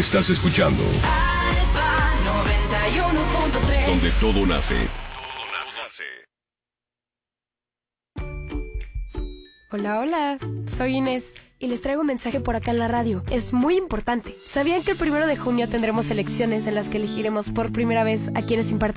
Estás escuchando Alfa 91.3, donde todo nace. Hola, hola, soy Inés y les traigo un mensaje por acá en la radio. Es muy importante. ¿Sabían que el 1 de junio tendremos elecciones en las que elegiremos por primera vez a quienes imparten